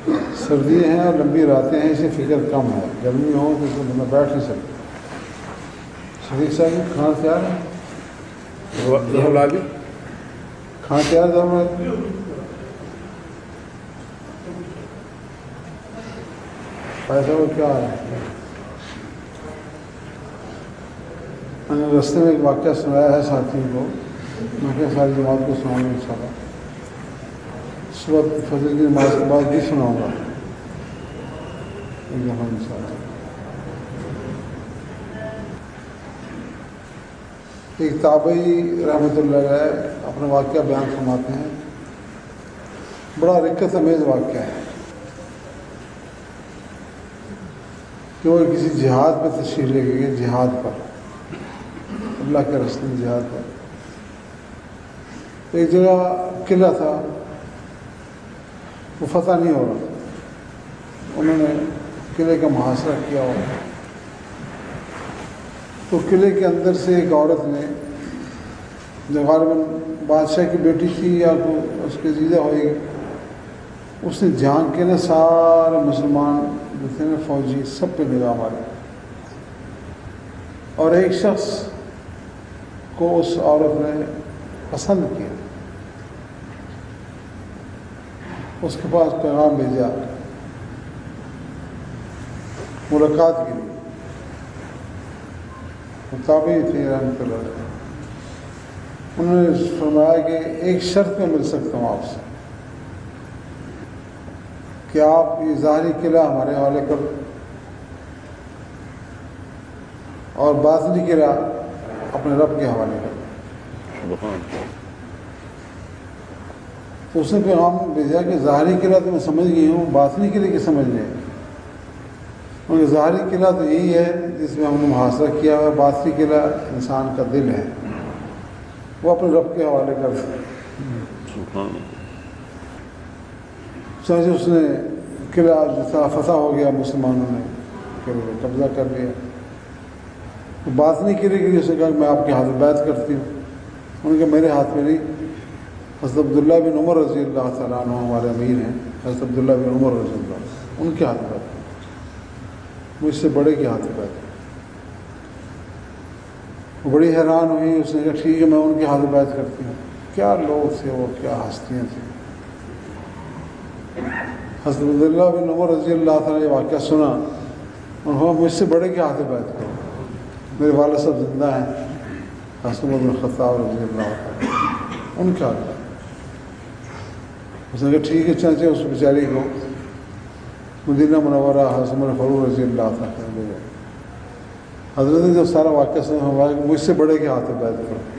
سردیاں ہیں اور لمبی راتیں ہیں، اسے فکر کم ہے، گرمی ہو تو اس میں بندہ بیٹھ نہیں سکتا۔ شفیق صاحب کھانا تیار ہے؟ کھانا تیار ہے؟ پیسہ وہ کیا ہے؟ میں نے رستے میں ایک واقعہ سنایا ہے ساتھیوں کو، میں کہ ساری جماعت کو سناؤں گا انشاءاللہ، صبح فجر کی نماز کے بعد بھی سناؤں گا ایک دفعہ انشاءاللہ۔ ایک تابعی رحمۃ اللہ علیہ اپنا واقعہ بیان فرماتے ہیں، بڑا رکت امیز واقعہ ہے کہ وہ کسی جہاد پہ تشریف لے گئے، جہاد پر، اللہ کے رسول جہاد پر۔ ایک جگہ قلعہ تھا، وہ فتح نہیں ہو رہا، انہوں نے قلعے کا محاصرہ کیا ہوا، تو قلعے کے اندر سے ایک عورت نے، جو غالباً بادشاہ کی بیٹی تھی یا اس کے زیدہ ہوئی، اس نے جھانک کے نا سارے مسلمان جو تھے نا فوجی سب پہ نگاہ ماری، اور ایک شخص کو اس عورت نے پسند کیا، اس کے پاس پیغام بھیجا ملاقات کے لیے، تابعی تھے رحمۃ اللہ علیہ، انہوں نے فرمایا کہ ایک شرط میں مل سکتا ہوں آپ سے کہ آپ یہ ظاہری قلعہ ہمارے حوالے کر دیں اور باطنی قلعہ اپنے رب کے حوالے کر دیں۔ تو اس نے پیغام بھیجا کہ ظاہری قلعہ تو میں سمجھ گئی ہوں، باطنی قلعے کی سمجھ لیں۔ کیونکہ ظاہری قلعہ تو یہی ہے جس میں ہم نے محاصرہ کیا ہوا، باطنی قلعہ انسان کا دل ہے، وہ اپنے رب کے حوالے کر دیں۔ چنانچہ اس نے قلعہ جو تھا فتح ہو گیا، مسلمانوں نے قلعے قبضہ کر لیا۔ باطنی قلعے کے لیے اس نے کہا کہ میں آپ کے ہاتھ میں بیعت کرتی ہوں، انہوں نے کہا میرے ہاتھ میں نہیں، حضرت عبداللہ بن عمر رضی اللہ تعالیٰ عنہ ہمارے امیر ہیں، حضرت عبداللہ بن عمر رضی اللہ، ان کے ہاتھ میں بیعت، مجھ سے بڑے کے ہاتھ میں بیعت۔ وہ بڑی حیران ہوئی، اس نے کہا ٹھیک ہے میں ان کے ہاتھ میں بیعت کرتی ہوں۔ کیا لوگ تھے وہ، کیا ہستیاں تھیں۔ حضرت عبداللہ بن عمر رضی اللہ تعالیٰ نے واقعہ سنا، انہوں نے مجھ سے بڑے کے ہاتھ میں بیعت کرو، میرے والد صاحب زندہ ہیں، حضرت عمر بن الخطاب رضی اللہ تعالیٰ، ان کے ہاتھ میں۔ اس نے کہا ٹھیک ہے، چنانچہ اس بیچاری کو مدینہ منورہ حضرت عمر فاروق رضی اللہ تعالیٰ لے گئے۔ حضرت نے جب سارا واقعہ سنا، ہوا کہ مجھ سے بڑے کے ہاتھ میں بیعت کرو،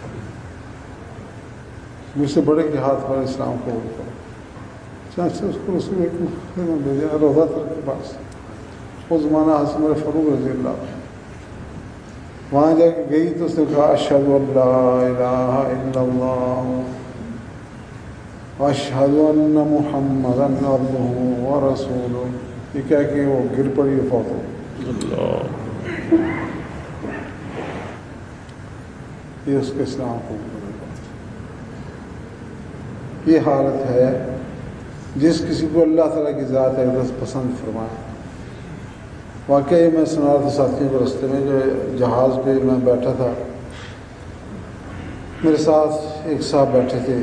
مجھ سے بڑے کے ہاتھ پر اسلام قبول کرو۔ چنانچہ اس کو رسول اکرم نے بھیجا روضہ تر کے پاس، وہ زمانہ حضرت عمر فاروق رضی اللہ عنہ، وہاں جا کے گئی تو اس نے کہا اشہد ان لا الہ الا اللہ واشہد ان محمدا عبدہ ورسولہ، یہ کہہ کے وہ گر پڑی اور فوت ہو گئی۔ یہ اس کے اسلام کو یہ حالت ہے جس کسی کو اللہ تعالیٰ کی ذات اقدس پسند فرمائے۔ واقعہ یہ میں سنا رہا تھا ساتھیوں کو رستے میں، جو جہاز پہ میں بیٹھا تھا، میرے ساتھ ایک صاحب بیٹھے تھے،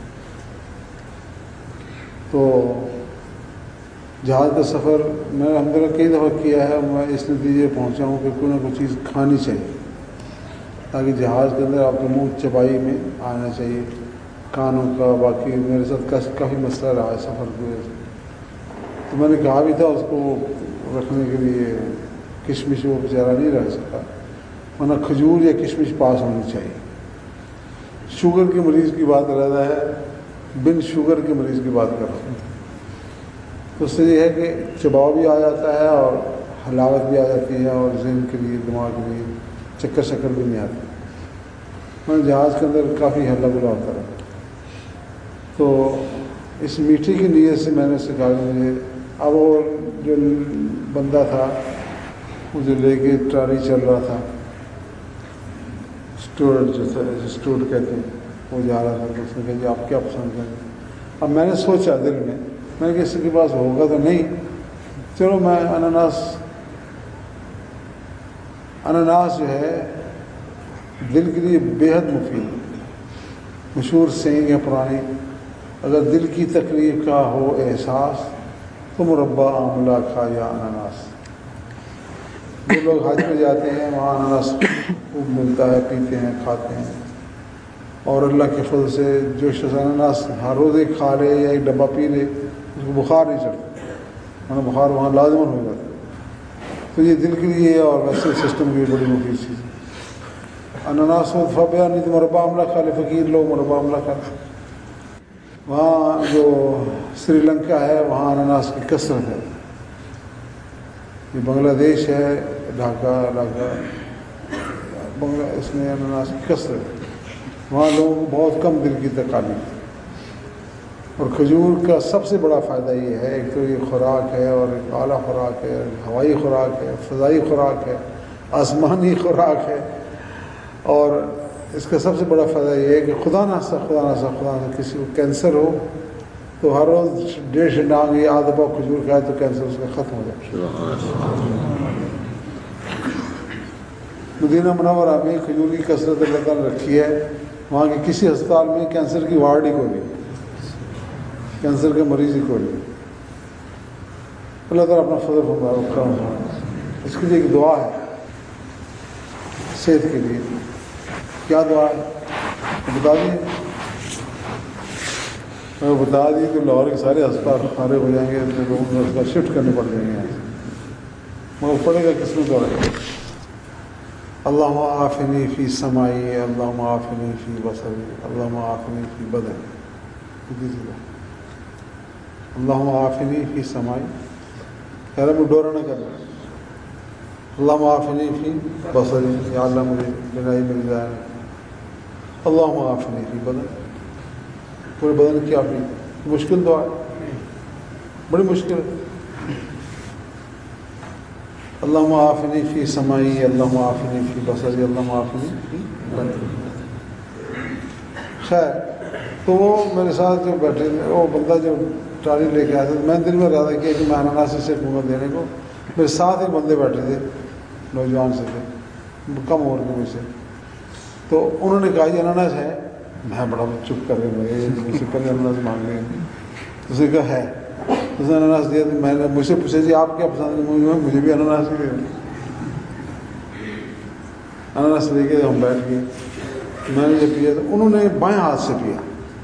تو جہاز کا سفر میں نے الحمدللہ کئی دفعہ کیا ہے، میں اس نتیجے پہنچا ہوں کہ کوئی نہ کوئی چیز کھانی چاہیے تاکہ جہاز کے اندر آپ کے منہ چبائی میں آنا چاہیے، کانوں کا۔ باقی میرے ساتھ کافی مسئلہ رہا ہے سفر کے وجہ سے، تو میں نے کہا بھی تھا اس کو رکھنے کے لیے کشمش، وہ بیچارہ نہیں رہ سکا، ورنہ کھجور یا کشمش پاس ہونی چاہیے۔ شوگر کے مریض کی بات علیحدہ ہے، بن شوگر کے مریض کی بات کر رہا ہوں۔ تو اس سے یہ ہے کہ چباؤ بھی آ جاتا ہے اور حلاوت بھی آ جاتی ہے، اور ذہن کے لیے، دماغ کے لیے چکر شکر بھی نہیں آتی۔ میں جہاز کے اندر کافی ہلا گلا ہوتا رہا، تو اس میٹھی کی نیت سے میں نے اس سے کہا کہ مجھے، اب وہ جو بندہ تھا مجھے لے کے ٹرالی چل رہا تھا، اسٹوڈ جو تھا، اسٹوڈ کہتے ہیں، وہ جا رہا تھا، تو اس نے کہا جی آپ کیا پسند کریں؟ اب میں نے سوچا دل میں میں نے کسی کے پاس ہوگا تو نہیں، چلو میں اناناس جو ہے دل کے لیے بےحد مفید ہے. مشہور سینگ ہے پرانی، اگر دل کی تکلیف کا ہو احساس تو مربع آملہ کھا یا اناناس. جو لوگ حج پہ جاتے ہیں وہاں اناناس خوب ملتا ہے، پیتے ہیں، کھاتے ہیں. اور اللہ کے فضل سے جو شخص اناناس ہر روز ایک کھا لے یا ایک ڈبہ پی لے اس کو بخار نہیں چڑھتا، ورنہ بخار وہاں لازمن ہو جاتا ہے. تو یہ دل کے لیے اور ویسے سسٹم کی بڑی مفید چیز ہے. اناناس و فبیا نہیں تو مربع آملہ کھا لے، فقیر لوگ مربع آملہ کھا لے. وہاں جو سری لنکا ہے وہاں اناناس کی کثرت ہے. یہ بنگلہ دیش ہے، ڈھاکہ علاقہ اس میں اناناس کی کثرت ہے. وہاں لوگوں کو بہت کم دل کی تکالیف ہے. اور کھجور کا سب سے بڑا فائدہ یہ ہے، ایک تو یہ خوراک ہے اور ایک اعلیٰ خوراک ہے، ہوائی خوراک ہے، فضائی خوراک ہے، آسمانی خوراک ہے. اور اس کا سب سے بڑا فائدہ یہ ہے کہ خدا نہ کسی کو کینسر ہو تو ہر روز 1.5 ڈانگ یا آدھا پاؤ کھجور کھائے تو کینسر اس کا ختم ہو جائے. مدینہ منورہ میں کھجور کی کثرت اللہ تعالیٰ نے رکھی ہے. وہاں کے کسی ہسپتال میں کینسر کی وارڈ ہی کوئی نہیں، کینسر کے مریض ہی کوئی نہیں. اللہ تعالیٰ اپنا فضل فرمائے. اس کے لیے ایک دعا ہے صحت کے لیے. کیا دعا ہے بتا دیں؟ اگر بتا دی تو لاہور کے سارے ہسپتال فارغ ہو جائیں گے، لوگوں کو ہسپتال شفٹ کرنے پڑ جائیں گے. مگر پڑے گا کس میں دعا ہے؟ اللہم عافنی فی سمائی، اللہم عافنی فی بصری، اللہم عافنی فی بدنی. اللہم عافنی فی سمائی، کہہ رہا میں ڈورا نہ کر رہا. اللہم عافنی فی بصری، یا اللہ مجھے بینائی مل جائے. اللہم عافنی فی بدن، پورے بدن کی عافیت. مشکل دعا ہے، بڑی مشکل ہے. اللہم عافنی فی سمائی، اللہم عافنی فی بصری، اللہم عافنی فی بدنی. خیر، تو وہ میرے ساتھ جو بیٹھے تھے، وہ بندہ جو ٹرالی لے کے آیا تھا، میں دل میں ارادہ کیا کہ میں اناناس سے دوں گا دینے کو. میرے ساتھ ہی بندے بیٹھے تھے، نوجوان سے تھے، کم عمر کے مجھ سے. تو انہوں نے کہا یہ اناناس ہے. میں بڑا چپ کر رہے مجھ سے پہلے اناناس مانگ رہے ہیں. اس نے کہا ہے. اس نے اناناس دیا تو میں نے مجھ سے پوچھا جی آپ کیا پسند ہے؟ مجھے بھی اناناس ہی دے. اناناس لے کے ہم بیٹھ گئے. میں نے جب پیا تو انہوں نے بائیں ہاتھ سے پیا،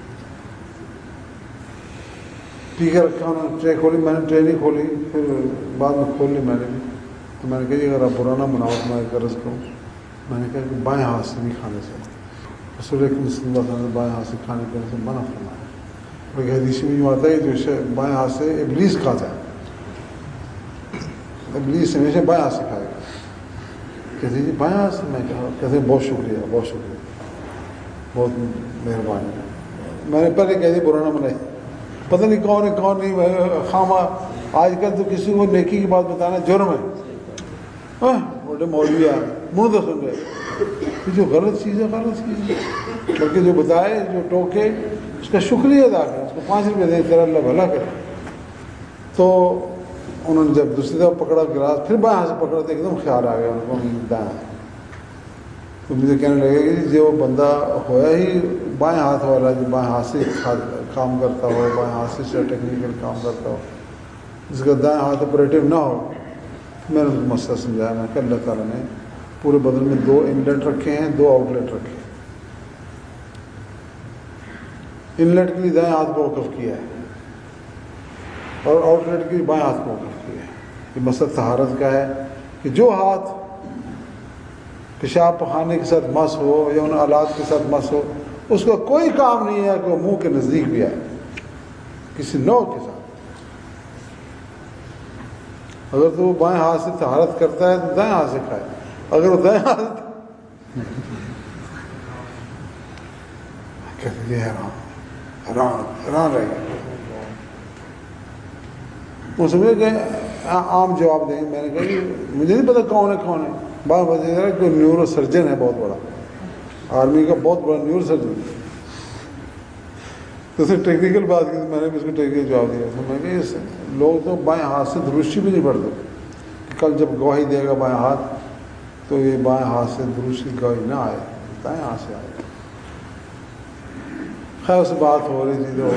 پی کے رکھا. انہوں نے ٹرے کھولی، میں نے ٹرے نہیں کھولی، پھر بعد میں کھول لی میں نے بھی. تو میں نے کہا اگر آپ برا نہ بناؤ تو میں قرض کروں. میں نے کہا کہ بائیں ہاتھ سے نہیں کھانے سے. رسول اکرم صلی اللہ علیہ وسلم نے بائیں ہاتھ سے کھانے پینے سے منع فرمایا. اور حدیث میں یوں آتا ہے جو بائیں ہاتھ سے ابلیس کھاتا ہے، ابلیس ہمیشہ بائیں ہاتھ سے کھائے گا. کہتے جی بائیں ہاتھ سے؟ میں کہا کہتے بہت شکریہ، بہت شکریہ، بہت مہربانی. میں نے پہلے کہہ دی برا نہ بنائی. پتہ نہیں کون ہے کون نہیں. خامہ آج کل تو کسی کو نیکی کی بات بتانا جرم ہے. بڑے مولوی آ منہ تو سن گئے. جو غلط چیز ہے غلط چیز ہے، بلکہ جو بتائے، جو ٹوکے، اس کا شکریہ ادا کریں، اس کو 5 روپے دیں، تیرا اللہ بھلا کرے. تو انہوں نے جب دوسری دفعہ پکڑا گلاس، پھر بائیں ہاتھ سے پکڑا تو ایک دم خیال آ گیا ان کو دائیں. تو مجھے کہنے لگے کہ جو بندہ ہوا ہی بائیں ہاتھ والا، جو بائیں ہاتھ سے کام کرتا ہو، بائیں ہاتھ سے ٹیکنیکل کام کرتا ہو، جس کا دائیں ہاتھ آپریٹو نہ ہو. میں نے ان کو مسئلہ سمجھایا. میں کہ اللہ تعالیٰ نے پورے بدن میں 2 انلیٹ رکھے ہیں، 2 آؤٹ لیٹ رکھے ہیں. انلیٹ کے لیے دائیں ہاتھ کو وقف کیا ہے اور آؤٹ لیٹ کے لیے بائیں ہاتھ کو وقف کیا ہے. یہ مسئلہ طہارت کا ہے کہ جو ہاتھ پیشاب پخانے کے ساتھ مس ہو یا ان آلات کے ساتھ مس ہو، اس کا کوئی کام نہیں ہے کہ وہ منہ کے نزدیک بھی آئے کسی نوع کے ساتھ. اگر تو وہ بائیں ہاتھ سے طہارت کرتا ہے تو دائیں ہاتھ سے کھائے. اگر وہ دائیں ہاتھ کہتے ہیں حیران رہے گا. وہ سمجھے کہ عام جواب دیں. میں نے کہا کہ مجھے نہیں پتا کون ہے کون ہے. بعض وجہ ہے کہ نیورو سرجن ہے، بہت بڑا، آرمی کا بہت بڑا نیورو سرجن. تو اس نے ٹیکنیکل بات کی، میں نے بھی اس کو ٹیکنیکل جواب دیا. تو میں کہ لوگ تو بائیں ہاتھ سے دروشی بھی نہیں پڑھتے، کل جب گواہی دے گا بائیں ہاتھ تو یہ بائیں ہاتھ سے دروش کی گواہی نہ آئے، دائیں ہاتھ سے آئے. خیر اس سے بات ہو رہی تھی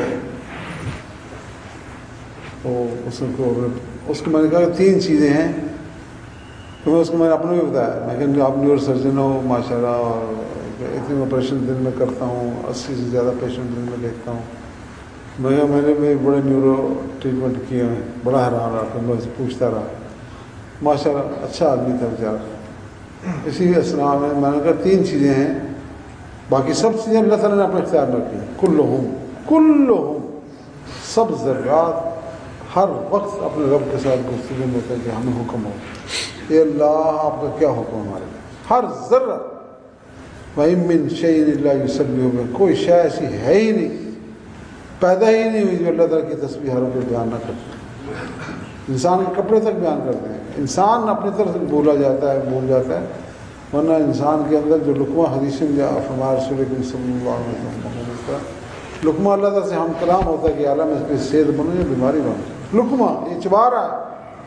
تو اس کو میں نے کہا کہ 3 چیزیں ہیں. تو اس کو میں نے اپنے بھی بتایا، میں کہ آپ نیورو سرجن ہو ماشاء اللہ، اور اتنے آپریشن دن میں کرتا ہوں، 80 سے زیادہ پیشنٹ دن میں دیکھتا ہوں. میں نے بھی بڑے نیورو ٹریٹمنٹ کیے ہیں. بڑا حیران رہا، پھر میں پوچھتا رہا. ماشاء اللہ اچھا آدمی تھا بیچارہ. اسی اسلام میں نے کہا 3 چیزیں ہیں، باقی سب چیزیں اللہ تعالیٰ نے اپنے اختیار میں رکھی ہیں. کلہم سب ذرات ہر وقت اپنے رب کے ساتھ گفتگو میں ہوتا ہے کہ ہمیں حکم ہو، اے اللہ آپ کا کیا حکم ہمارے لیے. ہر ذرہ وَإِن مِّن شَيْءٍ إِلَّا يُسَبِّحُ بِحَمْدِهِ، کوئی شے ایسی ہے ہی نہیں، پیدا ہی نہیں ہوئی جو اللہ تعالیٰ کی تسبیح ہر وقت بیان نہ کرتے. انسان کے کپڑے تک بیان کرتے ہیں. انسان اپنی طرف سے بھول جاتا ہے، ورنہ انسان کے اندر جو لقمہ حدیث میں فرمایا رسول کریم صلی اللہ علیہ وسلم کا لقمہ اللہ تعالیٰ سے ہم کلام ہوتا ہے کہ اعلیٰ میں اس کی صحت بنو یا بیماری بنو. لقمہ یہ چبا رہا ہے،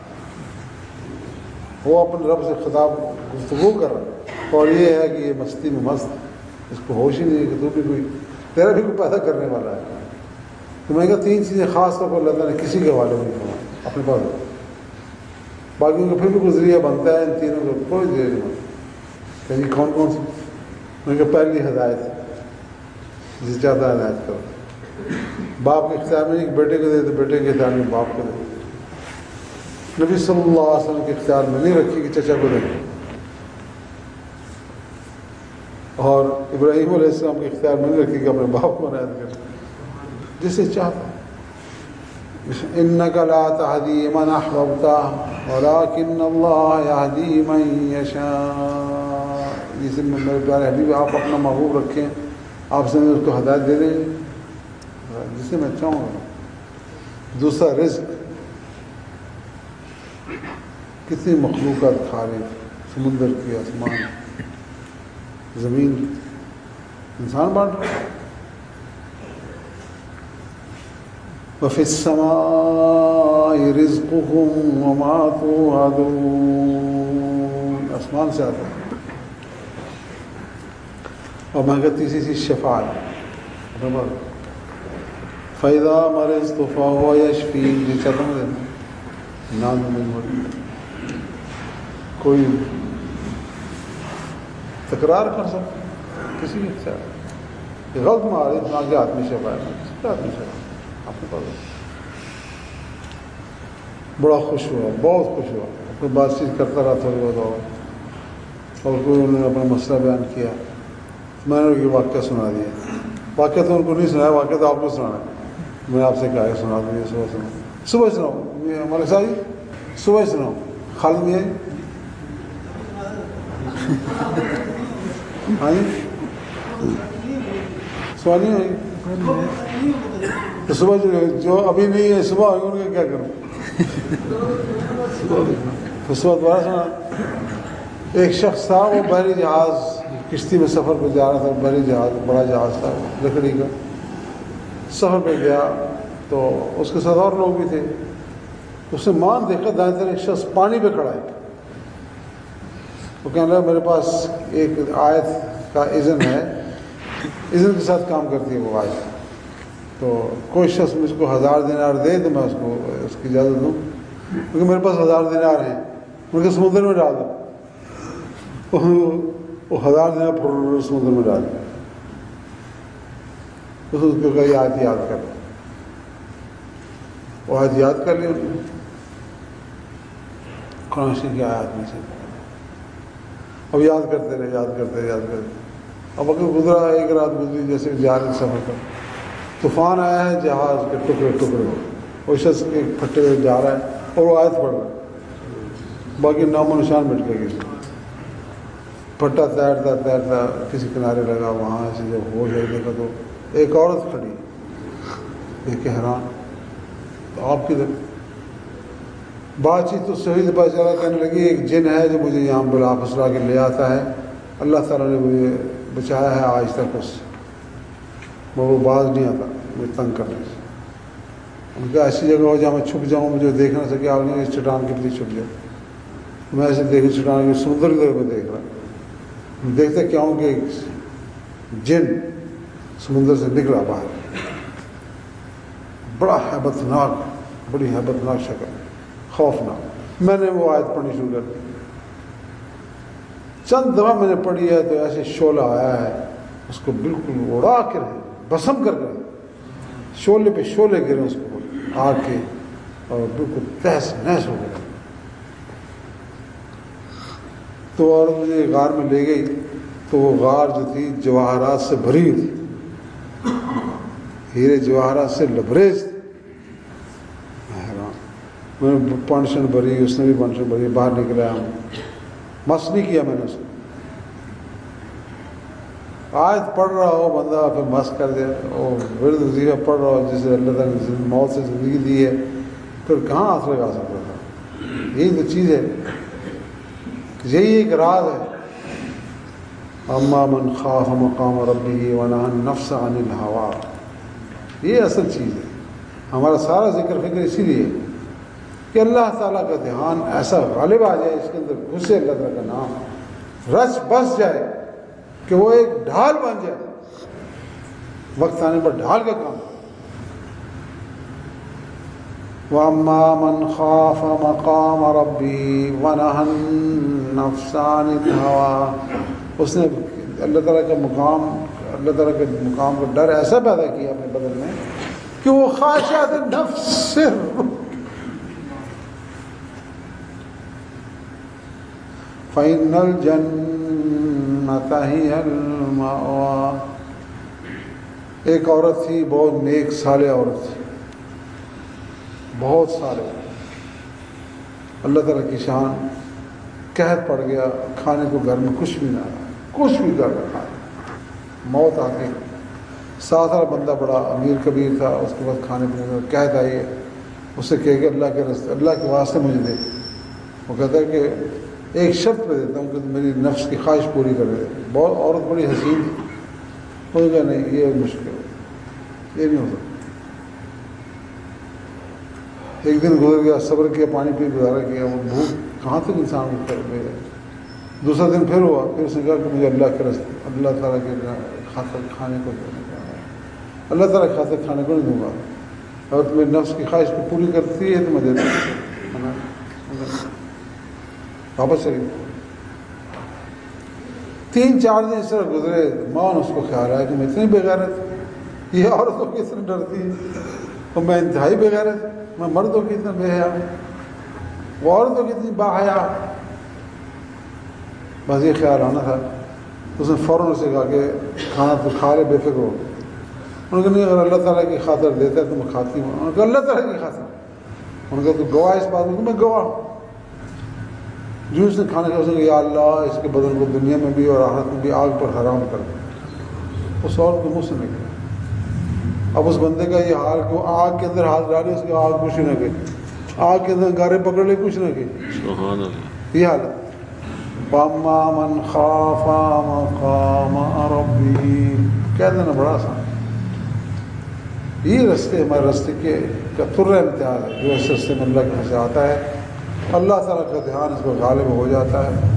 وہ اپنے رب سے خطاب گفتگو کر رہا ہے، اور یہ ہے کہ یہ مستی میں مست، اس کو ہوش ہی نہیں ہے کہ تو بھی کوئی تیرا بھی کوئی پیدا کرنے والا ہے. تو میں کہا 3 چیزیں خاص طور پر اللہ تعالیٰ نے کسی کے حوالے نہیں کرنا اپنے پاس، باقیوں کا پھر بھی کوئی ذریعہ بنتا ہے، ان تینوں کا کوئی ذریعہ نہیں بنتا. کہ کون سی؟ میں کہا پہلی ہدایت، جس زیادہ ہدایت کرو. باپ کے اختیار میں نہیں کہ بیٹے کو دے تو بیٹے کے اختیار میں باپ کو دے. نبی صلی اللہ علیہ وسلم کے اختیار میں نہیں رکھی کہ چچا کو دے، اور ابراہیم علیہ السلام کے اختیار میں نہیں رکھی کہ اپنے باپ کو عنایت کرے جسے چاہتا. انک لا تہدی من احببت ولکن اللہ یہدی من یشاء. جسے میرے پیارے حبیب آپ اپنا محبوب رکھیں، آپ سے اس کو ہدایت دے دیں جسے میں چاہوں گا. دوسرا رزق، کتنی مخلوقات کھارے، سمندر کی، آسمان، زمین، انسان بانٹ رہا. وَفِي السَّمَاءِ رِزْقُكُمْ وَمَا تُوعَدُونَ، آسمان سے آتا ہے. اور میں کہا تیسری چیز شفاعت. فَإِذَا مَرِضْتُ فَهُوَ يَشْفِينِ. یہ چاہتا ہوں نام میں کوئی تکرار کر سکتا کسی بھی اختیار، غلط مارے اتنا کہ آدمی شفاعت کسی کا آدمی شفاعت آپ کے پاس. بڑا خوش ہوا، بہت خوش ہوا. کوئی بات چیت کرتا رہا تھوڑی بہت، اور کوئی انہوں نے اپنا مسئلہ بیان کیا. میں نے یہ واقعہ سنا دیا. واقعہ تو ان کو نہیں سنایا، واقعہ تو آپ کو سنانا ہے. میں آپ سے کہا سنا دوں، صبح سناؤ. ہمارے ساتھ صبح سناؤ. خالد میں ہاں جی سوال نہیں ہوئی تو صبح جو ابھی نہیں ہے صبح ہوگی ان کا کیا کروں. تو صبح دوبارہ سنا. ایک شخص تھا، وہ بحری جہاز کشتی میں سفر پہ جا رہا تھا. بحری جہاز بڑا جہاز تھا لکڑی کا. سفر پہ گیا تو اس کے ساتھ اور لوگ بھی تھے. اس نے مان دیکھا دائیں طرف ایک شخص پانی پہ کھڑا ہے. وہ کہنے لگا میرے پاس ایک آیت کا اذن ہے، اذن کے ساتھ کام کرتی ہے وہ آیت. تو کوئی شخص مجھ کو 1000 دینار دے تو میں اس کو اس کی اجازت دوں، کیونکہ میرے پاس 1000 دینار ہیں. ان کے سمندر میں ڈال دو. وہ 1000 دینار پھر سمندر میں ڈال دیا. اس کو کہا یہ آیت یاد کر. وہ آیت یاد کر لی انہوں نے قرآن شریف کی آیات میں سے. اب یاد کرتے رہے. اب وقت گزرا، ایک رات گزری جیسے جا رہے سفر کا. طوفان آیا ہے، جہاز کے ٹکڑے. وہ شخص کے پھٹے ہوئے جا رہا ہے اور وہ آیت پڑھ رہا ہے، باقی نام و نشان مٹ گئے. کسی پھٹا تیرتا کسی کنارے لگا. وہاں سے جب ہوش آئی دیکھا تو ایک عورت کھڑی، دیکھ کے حیران. تو آپ کی بات چیت تو صحیح پتہ چلا. کہنے لگی ایک جن ہے جو مجھے یہاں بلا پھسلا کے لے آتا ہے. اللہ تعالیٰ نے مجھے بچایا ہے آج تک اس وہ باز نہیں آتا. مجھے تنگ کرنے سے. ان کا ایسی جگہ ہو جہاں میں چھپ جاؤں, مجھے دیکھ نہ سکے, آپ نے اس چٹان کے لیے چھپ جاؤ. میں ایسے دیکھ چٹان کے سمندر کی طرف میں دیکھ رہا, دیکھتے کیا ہوں کہ جن سمندر سے نکلا باہر, بڑا ہیبتناک, بڑی ہیبتناک شکل, خوفناک. میں نے وہ آیت پڑھنی شروع کر دی. چند دفعہ میں نے پڑھی ہے تو ایسے شعلہ آیا ہے, اس کو بالکل اڑا کر بسم کر گئے, شعلے پہ شعلے گرے اس کو آگ کے, اور بالکل تہس نہس ہو گیا. تو اور مجھے غار میں لے گئی, تو وہ غار جو تھی جواہرات سے بھری تھی, ہیرے جواہرات سے لبریز تھی. میں نے پنشن بھری, اس نے بھی پنشن بھری, باہر نکلا. ہم مس نہیں کیا میں نے اس کو. آیت پڑھ رہا ہو بندہ پھر مس کر دے, اور ورد وظیفہ پڑھ رہا ہو جسے اللہ تعالیٰ نے موت سے زندگی دی ہے, پھر کہاں ہاتھ لگا سکتا تھا؟ یہی تو چیز ہے, یہی ایک راز ہے. اما من خاف مقام ربہ ونہى النفس عن الہوا, یہ اصل چیز ہے. ہمارا سارا ذکر فکر اسی لیے کہ اللہ تعالیٰ کا دھیان ایسا غالب آ جائے, اس کے اندر گھسے اللہ تعالیٰ کا نام رچ بس جائے کہ وہ ایک ڈھال بن جائے, وقت آنے پر ڈھال کا کام. وَأَمَّا مَنْ خَافَ مَقَامَ رَبِّهِ وَنَهَى النَّفْسَ عَنِ الْهَوَىٰ, اس نے اللہ تعالیٰ کا مقام کا ڈر ایسا پیدا کیا اپنے بدن میں کہ وہ خواہشات نفس سے فَإِنَّ الْجَنَّةَ هِيَ الْمَأْوَىٰ. ایک عورت تھی, بہت نیک صالح عورت تھی, بہت صالح. اللہ تعالیٰ کی شان, قحط پڑ گیا, کھانے کو گھر میں کچھ بھی نہ آیا, کچھ بھی گھر میں کھانا. موت آ گئی, 7 سال بندہ بڑا امیر کبیر تھا, اس کے بعد کھانے پینے کا قحط آئی ہے. اس سے کہے کہ اللہ کے راستے, اللہ کے واسطے مجھے دے. وہ کہتا ہے کہ ایک شرط پہ دیتا ہوں کہ میری نفس کی خواہش پوری کر دے. بہت عورت بڑی حسین تھی. وہ کہا نہیں, یہ مشکل ہے, یہ نہیں ہو سکتا. ایک دن گزر گیا, صبر کیا, پانی پی گزارا کیا, وہ بھوک کہاں تک انسان کو کر دے. دوسرا دن پھر ہوا, پھر اس نے کہا کہ مجھے اللہ کے راستے, اللہ تعالیٰ کے خاطر کھانے کو دینے کا, اللہ تعالیٰ کے خاطر کھانے کو نہیں دوں گا. اگر تمہیں نفس کی خواہش کو پوری کرتی ہے تو میں دیتا ہوں. واپس چلی. 3-4 دن اس طرح گزرے. ماں نے اس کو خیال آیا کہ میں اتنی بےغیرت, یہ عورتوں کی اتنی ڈرتی ہے, اور میں انتہائی بےغیرت, میں مردوں کی اتنا بے حیا, وہ عورتوں کی اتنی باحیا. بس یہ خیال آنا تھا. اس نے فوراً اسے کہا کہ کھانا تو کھا لے, بے فکر ہو. انہوں نے کہا نہیں, اگر اللہ تعالیٰ کی خاطر دیتا ہے تو میں کھاتی ہوں. انہوں نے کہا اللہ تعالیٰ کی خاطر. انہوں نے کہا تو گواہ اس بات میں گواہ ہوں. جو اس نے کھانے کا, اس نے کہا یا اللہ اس کے بدن کو دنیا میں بھی اور آخرت میں بھی آگ پر حرام کر دیں. اس عورت کو منہ سے نکلا. اب اس بندے کا یہ حال کہ آگ کے اندر ہاتھ ڈالے, اس کی آگ کچھ نہ گئی, آگ کے اندر گارے پکڑ لے, کچھ نہ گئی. سبحان اللہ. یہ حالت. وَأَمَّا مَنْ خَافَ مَقَامَ رَبِّهِ, کہہ دینا بڑا آسان. یہ رستے ہمارے رستے کے کا تر امتحان ہے. جو اس رستے میں اللہ کے سے آتا ہے, اللہ تعالیٰ کا دھیان اس پر غالب ہو جاتا ہے,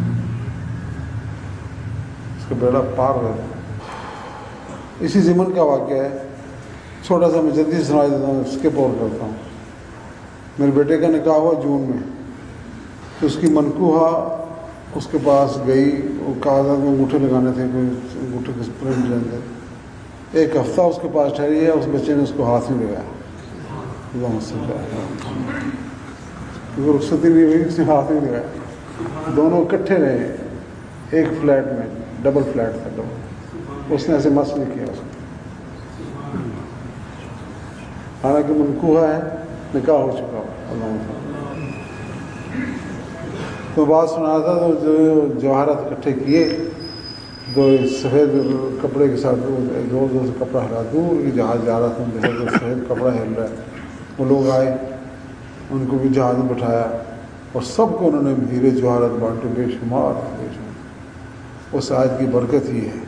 اس کا بیڑا پار رہتا ہے. اسی ضمن کا واقعہ ہے, چھوٹا سا میں جلدی سے سنا دیتا ہوں, اسکپ اور کرتا ہوں. میرے بیٹے کا نکاح ہوا جون میں. تو اس کی منکوہا اس کے پاس گئی, وہ کاغذات میں انگوٹھے لگانے تھے, کوئی انگوٹھے کے پرنٹ لینے تھے. 1 ہفتہ اس کے پاس ٹھہری ہے, اس بچے نے اس کو ہاتھ میں لگایا. رخصتی نہیں ہوئی, اس نے ہاتھ میں لگایا. دونوں اکٹھے رہے ایک فلیٹ میں, ڈبل فلیٹ تھا ڈبل. اس نے ایسے مس نہیں کیا اس کو, حالانکہ منکوہا ہے, نکاح ہو چکا ہو. اللہ تو بات سنا تھا, تو جو جواہرات اکٹھے کیے, 2 سفید کپڑے کے ساتھ زور زور سے کپڑا ہلا, دور کی جہاز جا رہا تھا, سفید کپڑا ہل رہا ہے. وہ لوگ آئے, ان کو بھی جہاز میں بٹھایا, اور سب کو انہوں نے ہیرے جواہرات بانٹے, بے شمار. اس آیت کی برکت ہی ہے